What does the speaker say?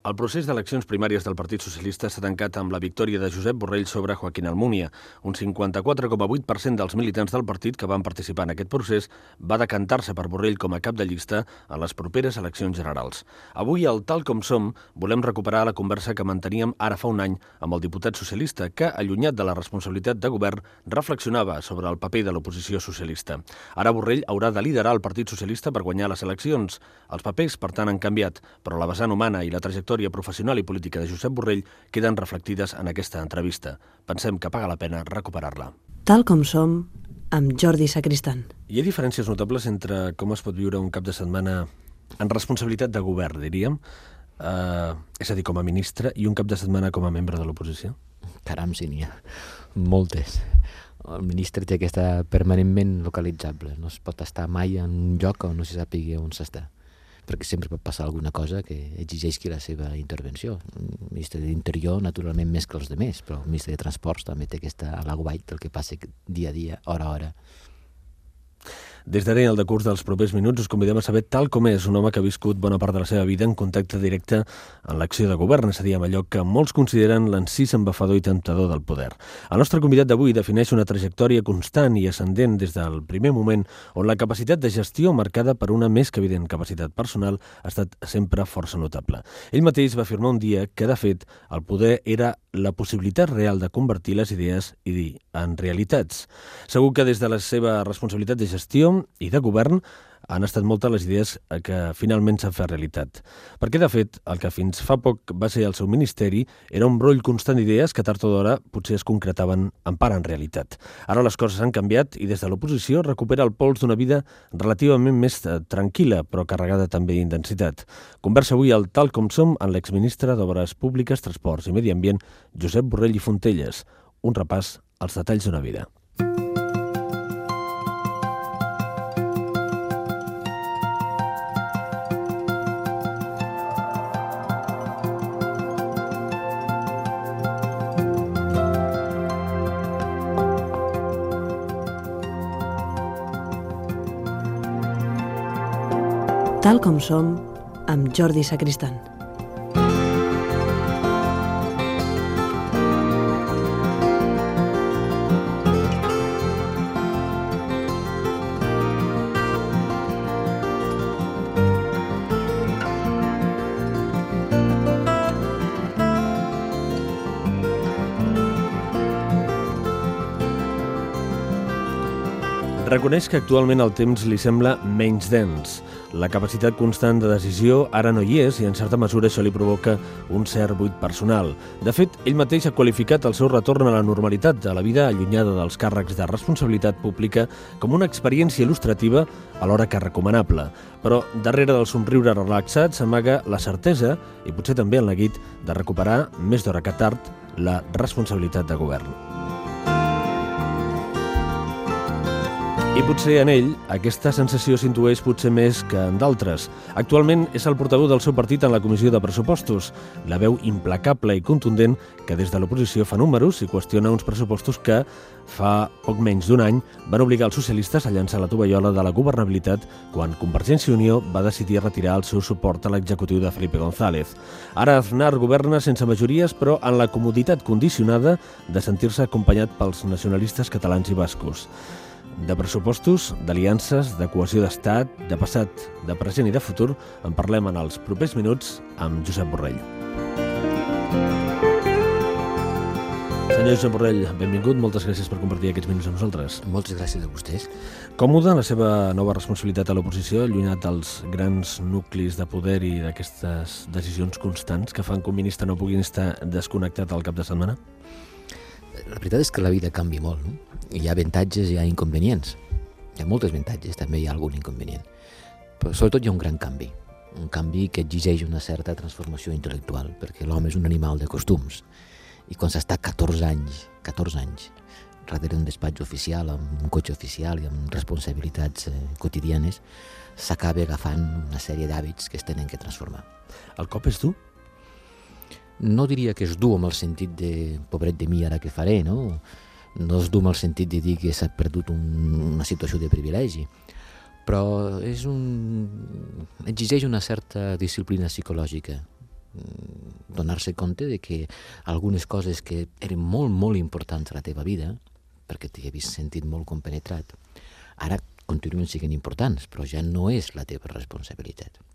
El procés d'eleccions primàries del Partit Socialista s'ha tancat amb la victòria de Josep Borrell sobre Joaquín Almunia. Un 54,8% dels militants del partit que van participar en aquest procés va decantar-se per Borrell com a cap de llista a les properes eleccions generals. Avui, al Tal com som, volem recuperar la conversa que manteníem ara fa un any amb el diputat socialista que, allunyat de la responsabilitat de govern, reflexionava sobre el paper de l'oposició socialista. Ara Borrell haurà de liderar el Partit Socialista per guanyar les eleccions. Els papers, per tant, han canviat, però la vessant humana i la trajectòria professional i política de Josep Borrell queden reflectides en aquesta entrevista. Pensem que paga la pena recuperar-la. Tal com som, amb Jordi Sacristan. Hi ha diferències notables entre com es pot viure un cap de setmana en responsabilitat de govern, diríem, és a dir, com a ministre, i un cap de setmana com a membre de l'oposició? Caram, sí, n'hi ha moltes. El ministre té que estar permanentment localitzable. No es pot estar mai en un lloc on no se sàpiga on s'està, perquè sempre pot passar alguna cosa que exigeixi la seva intervenció. El ministre d'Interior, naturalment, més que els demés, però el ministre de Transports també té que estar a l'aguait del que passa dia a dia, hora a hora. Des d'ara i el decurs dels propers minuts us convidem a saber tal com és un home que ha viscut bona part de la seva vida en contacte directe amb l'acció de govern, és a dir, amb allò que molts consideren l'encís embafador i temptador del poder. El nostre convidat d'avui defineix una trajectòria constant i ascendent des del primer moment on la capacitat de gestió marcada per una més que evident capacitat personal ha estat sempre força notable. Ell mateix va afirmar un dia que, de fet, el poder era la possibilitat real de convertir les idees en realitats. Segur que des de la seva responsabilitat de gestió i de govern han estat moltes les idees que finalment s'han fet realitat. Perquè, de fet, el que fins fa poc va ser el seu ministeri era un broll constant d'idees que tard o d'hora potser es concretaven en part en realitat. Ara les coses han canviat i des de l'oposició recupera el pols d'una vida relativament més tranquil·la, però carregada també d'intensitat. Conversa avui al Tal com som amb l'exministre d'Obres Públiques, Transports i Medi Ambient, Josep Borrell i Fontelles. Un repàs als detalls d'una vida. Tal com som, amb Jordi Sacristan. Reconeix que actualment el temps li sembla menys dens. La capacitat constant de decisió ara no hi és i en certa mesura això li provoca un cert buit personal. De fet, ell mateix ha qualificat el seu retorn a la normalitat de la vida allunyada dels càrrecs de responsabilitat pública com una experiència il·lustrativa alhora que recomanable. Però darrere del somriure relaxat s'amaga la certesa i potser també el neguit de recuperar, més d'hora que tard, la responsabilitat de govern. I potser en ell aquesta sensació s'intueix potser més que en d'altres. Actualment és el portaveu del seu partit en la Comissió de Pressupostos, la veu implacable i contundent que des de l'oposició fa números i qüestiona uns pressupostos que, fa poc menys d'un any, van obligar els socialistes a llançar la tovallola de la governabilitat quan Convergència i Unió va decidir retirar el seu suport a l'executiu de Felipe González. Ara Aznar governa sense majories, però en la comoditat condicionada de sentir-se acompanyat pels nacionalistes catalans i bascos. De pressupostos, d'aliances, de cohesió d'estat, de passat, de present i de futur, en parlem en els propers minuts amb Josep Borrell. Senyor Josep Borrell, benvingut, moltes gràcies per compartir aquests minuts amb nosaltres. Moltes gràcies a vostès. Còmode en la seva nova responsabilitat a l'oposició, allunyat dels grans nuclis de poder i d'aquestes decisions constants que fan que un ministre no pugui estar desconnectat al cap de setmana? La veritat és que la vida canvia molt, no? Hi ha avantatges i hi ha inconvenients. Hi ha molts avantatges, també hi ha algun inconvenient. Però sobretot hi ha un gran canvi. Un canvi que exigeix una certa transformació intel·lectual, perquè l'home és un animal de costums. I quan s'està 14 anys darrere un despatx oficial, amb un cotxe oficial i amb responsabilitats quotidianes, s'acaba agafant una sèrie d'hàbits que es tenen que transformar. El cop és dur? No diria que és dur amb el sentit de pobret de mi, ara què faré, no? No és dur amb el sentit de dir que s'ha perdut una situació de privilegi, però exigeix una certa disciplina psicològica. donar-se compte de que algunes coses que eren molt, molt importants a la teva vida, perquè t'hi havies sentit molt compenetrat, ara continuen sent importants, però ja no és la teva responsabilitat.